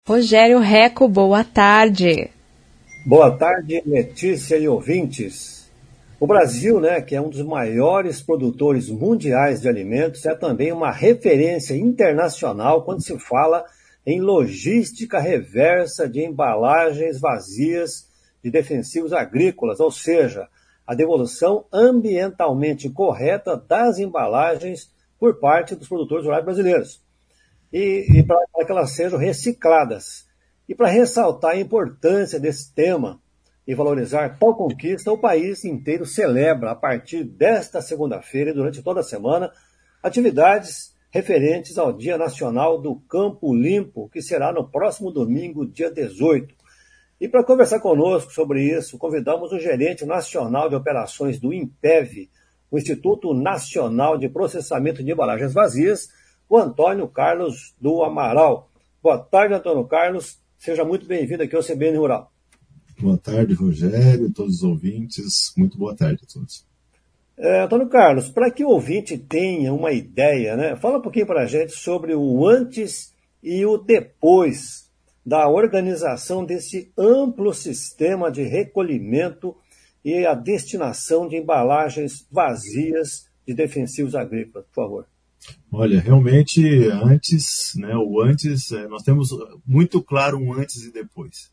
Rogério Reco, boa tarde. Boa tarde, Letícia e ouvintes. O Brasil, que é um dos maiores produtores mundiais de alimentos, é também uma referência internacional quando se fala em logística reversa de embalagens vazias de defensivos agrícolas, ou seja, a devolução ambientalmente correta das embalagens por parte dos produtores rurais brasileiros. E para que elas sejam recicladas. E para ressaltar a importância desse tema e valorizar tal conquista, o país inteiro celebra, a partir desta segunda-feira e durante toda a semana, atividades referentes ao Dia Nacional do Campo Limpo, que será no próximo domingo, dia 18. E para conversar conosco sobre isso, convidamos o gerente nacional de operações do INPEV, o Instituto Nacional de Processamento de Embalagens Vazias, o Antônio Carlos do Amaral. Boa tarde, Antônio Carlos. Seja muito bem-vindo aqui ao CBN Rural. Boa tarde, Rogério, todos os ouvintes. Muito boa tarde a todos. Antônio Carlos, para que o ouvinte tenha uma ideia, fala um pouquinho para a gente sobre o antes e o depois da organização desse amplo sistema de recolhimento e a destinação de embalagens vazias de defensivos agrícolas, por favor. Olha, realmente, antes, nós temos muito claro um antes e depois,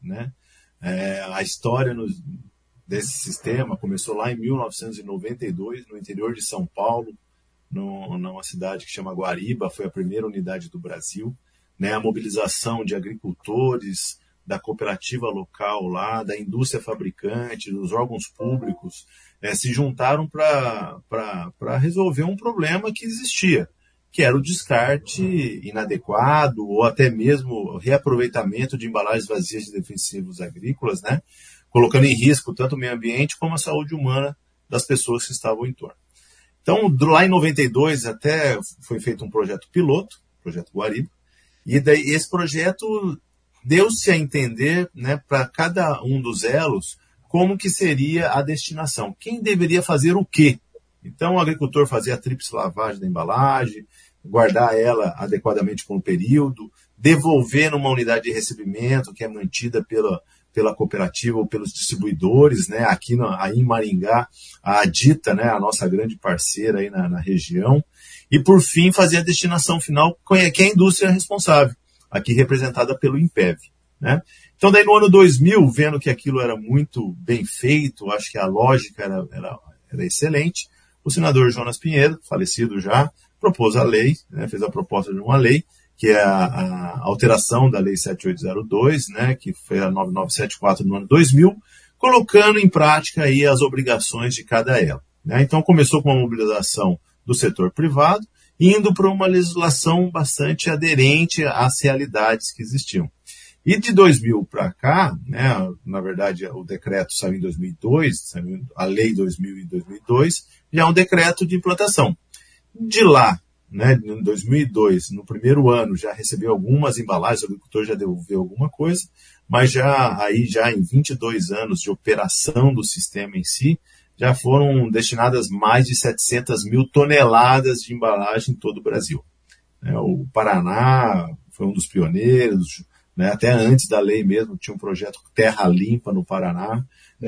a história desse sistema começou lá em 1992, no interior de São Paulo, numa cidade que chama Guariba, foi a primeira unidade do Brasil, a mobilização de agricultores, da cooperativa local lá, da indústria fabricante, dos órgãos públicos, se juntaram para resolver um problema que existia, que era o descarte inadequado ou até mesmo o reaproveitamento de embalagens vazias de defensivos agrícolas, colocando em risco tanto o meio ambiente como a saúde humana das pessoas que estavam em torno. Então, lá em 92 até foi feito um projeto piloto, projeto Guariba, e daí esse projeto deu-se a entender, para cada um dos elos, como que seria a destinação, quem deveria fazer o quê. Então, o agricultor fazia a tríplice lavagem da embalagem, guardar ela adequadamente por um período, devolver numa unidade de recebimento que é mantida pela cooperativa ou pelos distribuidores, aqui aí em Maringá, a Adita, a nossa grande parceira aí na região, e por fim fazer a destinação final, que é a indústria responsável, aqui representada pelo INPEV. Então daí no ano 2000, vendo que aquilo era muito bem feito, acho que a lógica era excelente, o senador Jonas Pinheiro, falecido já, propôs a lei, fez a proposta de uma lei, que é a alteração da Lei 7802, que foi a 9974 no ano 2000, colocando em prática aí as obrigações de cada elo. Então começou com uma mobilização do setor privado, indo para uma legislação bastante aderente às realidades que existiam. E de 2000 para cá, na verdade o decreto saiu em 2002, a Lei 2000 e 2002, já é um decreto de implantação. De lá, em 2002, no primeiro ano, já recebeu algumas embalagens, o agricultor já devolveu alguma coisa, mas já em 22 anos de operação do sistema em si, já foram destinadas mais de 700 mil toneladas de embalagem em todo o Brasil. O Paraná foi um dos pioneiros, até antes da lei mesmo, tinha um projeto Terra Limpa no Paraná,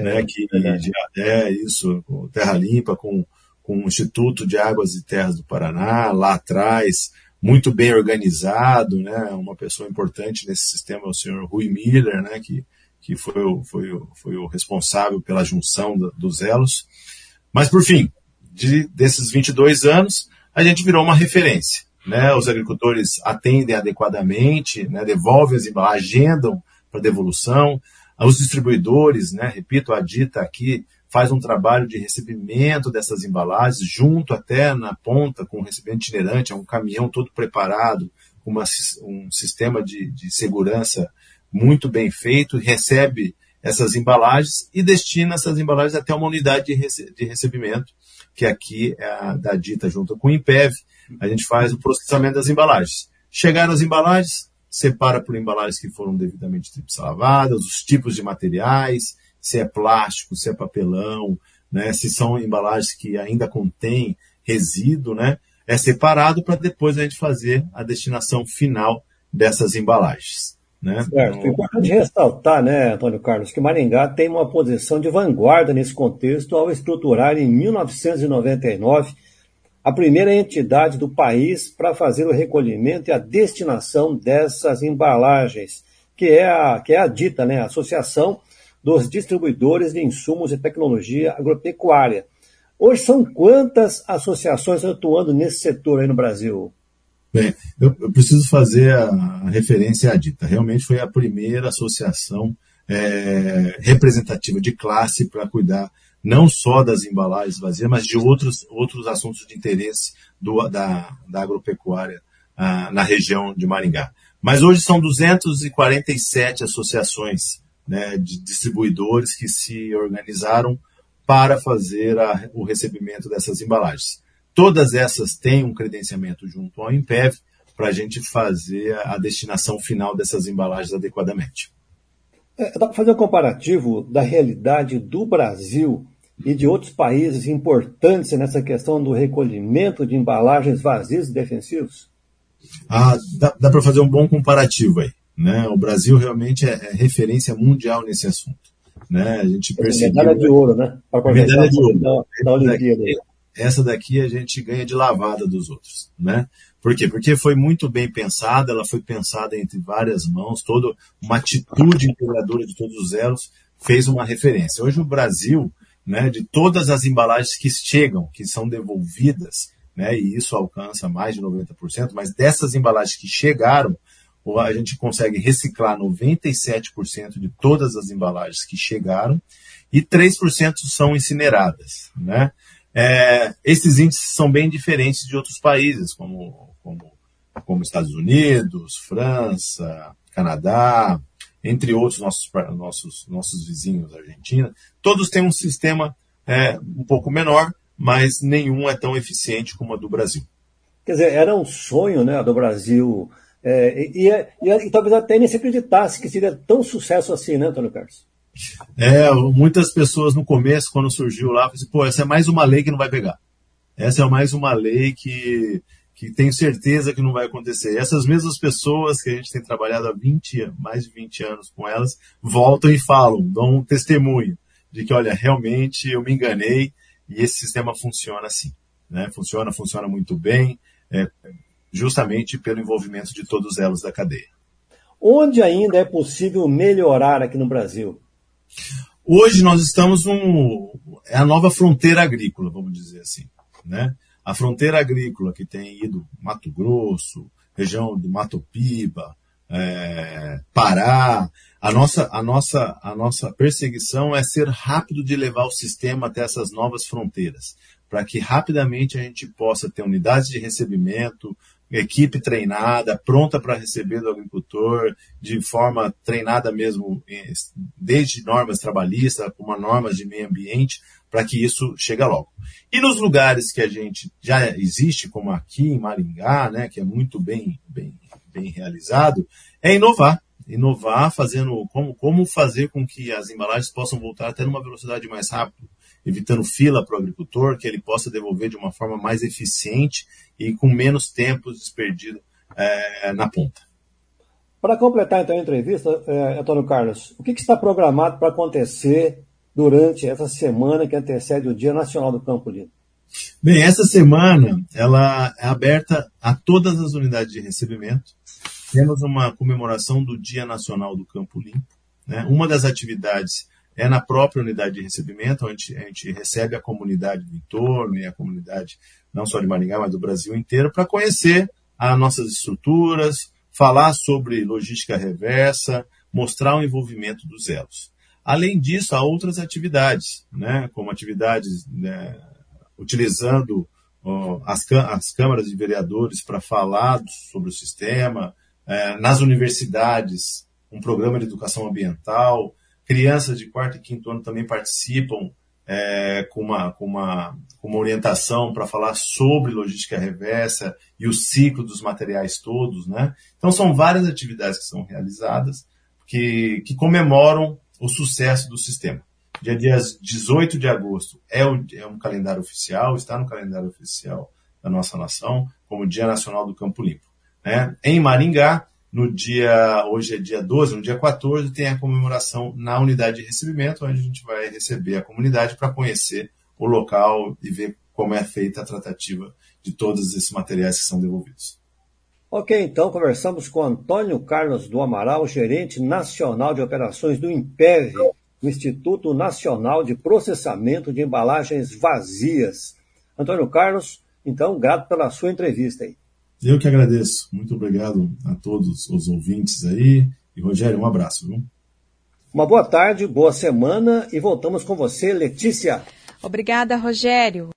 Terra Limpa com o Instituto de Águas e Terras do Paraná, lá atrás, muito bem organizado, uma pessoa importante nesse sistema é o senhor Rui Miller, que foi o responsável pela junção dos elos. Mas, por fim, desses 22 anos, a gente virou uma referência. Os agricultores atendem adequadamente, devolvem as embalagens, agendam para devolução. Os distribuidores, repito, a Adita aqui faz um trabalho de recebimento dessas embalagens, junto até na ponta com o recebimento itinerante, é um caminhão todo preparado, com um sistema de segurança muito bem feito, recebe essas embalagens e destina essas embalagens até uma unidade de recebimento, que aqui é a da Adita junto com o INPEV. A gente faz o processamento das embalagens. Chegaram as embalagens, separa por embalagens que foram devidamente lavadas, os tipos de materiais, se é plástico, se é papelão, se são embalagens que ainda contêm resíduo, é separado para depois a gente fazer a destinação final dessas embalagens. né? Certo. É importante ressaltar, né, Antônio Carlos, que Maringá tem uma posição de vanguarda nesse contexto ao estruturar em 1999 a primeira entidade do país para fazer o recolhimento e a destinação dessas embalagens, que é a dita, né, Associação dos Distribuidores de Insumos e Tecnologia Agropecuária. Hoje são quantas associações atuando nesse setor aí no Brasil? Bem, eu preciso fazer a referência à dita. Realmente foi a primeira associação representativa de classe para cuidar não só das embalagens vazias, mas de outros assuntos de interesse da agropecuária na região de Maringá. Mas hoje são 247 associações, né, de distribuidores que se organizaram para fazer o recebimento dessas embalagens. Todas essas têm um credenciamento junto ao INPEV para a gente fazer a destinação final dessas embalagens adequadamente. Dá para fazer um comparativo da realidade do Brasil e de outros países importantes nessa questão do recolhimento de embalagens vazias e defensivos? Dá para fazer um bom comparativo aí, né? O Brasil realmente é referência mundial nesse assunto, né? A gente percebeu... Medalha de ouro, né? Medalha de ouro. Da Olimpíada. Essa daqui a gente ganha de lavada dos outros, né? Por quê? Porque foi muito bem pensada, ela foi pensada entre várias mãos, toda uma atitude integradora de todos os elos fez uma referência. Hoje o Brasil, né, de todas as embalagens que chegam, que são devolvidas, né, e isso alcança mais de 90%, mas dessas embalagens que chegaram, a gente consegue reciclar 97% de todas as embalagens que chegaram e 3% são incineradas, né? Esses índices são bem diferentes de outros países, como Estados Unidos, França, Canadá, entre outros nossos vizinhos, Argentina. Todos têm um sistema um pouco menor, mas nenhum é tão eficiente como a do Brasil. Quer dizer, era um sonho, né, do Brasil, e talvez até nem se acreditasse que seria tão sucesso assim, né, Antônio Carlos? Muitas pessoas no começo, quando surgiu lá, falaram assim, pô, essa é mais uma lei que não vai pegar. Essa é mais uma lei que tenho certeza que não vai acontecer. Essas mesmas pessoas que a gente tem trabalhado há mais de 20 anos com elas, voltam e falam, dão um testemunho de que, olha, realmente eu me enganei e esse sistema funciona assim, né? Funciona muito bem, justamente pelo envolvimento de todos os elos da cadeia. Onde ainda é possível melhorar aqui no Brasil? Hoje nós estamos é a nova fronteira agrícola, vamos dizer assim, né? A fronteira agrícola que tem ido Mato Grosso, região do Mato Piba, Pará, a nossa perseguição é ser rápido de levar o sistema até essas novas fronteiras, para que rapidamente a gente possa ter unidades de recebimento, equipe treinada, pronta para receber do agricultor, de forma treinada mesmo, desde normas trabalhistas, como normas de meio ambiente, para que isso chegue logo. E nos lugares que a gente já existe, como aqui em Maringá, né, que é muito bem realizado, é inovar fazendo como fazer com que as embalagens possam voltar até numa velocidade mais rápida, evitando fila para o agricultor, que ele possa devolver de uma forma mais eficiente e com menos tempo desperdido na ponta. Para completar então a entrevista, Antônio Carlos, o que está programado para acontecer durante essa semana que antecede o Dia Nacional do Campo Limpo? Bem, essa semana ela é aberta a todas as unidades de recebimento. Temos uma comemoração do Dia Nacional do Campo Limpo, né? Uma das atividades é na própria unidade de recebimento, onde a gente recebe a comunidade do entorno e a comunidade não só de Maringá, mas do Brasil inteiro, para conhecer as nossas estruturas, falar sobre logística reversa, mostrar o envolvimento dos elos. Além disso, há outras atividades, né, como atividades, né, utilizando as câmaras de vereadores para falar sobre o sistema, nas universidades, um programa de educação ambiental, crianças de quarto e quinto ano também participam com uma orientação para falar sobre logística reversa e o ciclo dos materiais todos, né? Então são várias atividades que são realizadas que comemoram o sucesso do sistema. Dia 18 de agosto é um calendário oficial, está no calendário oficial da nossa nação, como Dia Nacional do Campo Limpo, né? Em Maringá, Hoje é dia 12, no dia 14 tem a comemoração na unidade de recebimento, onde a gente vai receber a comunidade para conhecer o local e ver como é feita a tratativa de todos esses materiais que são devolvidos. Ok, então conversamos com Antônio Carlos do Amaral, gerente nacional de operações do INPEV, do Instituto Nacional de Processamento de Embalagens Vazias. Antônio Carlos, então, grato pela sua entrevista aí. Eu que agradeço. Muito obrigado a todos os ouvintes aí. E, Rogério, um abraço. Viu? Uma boa tarde, boa semana e voltamos com você, Letícia. Obrigada, Rogério.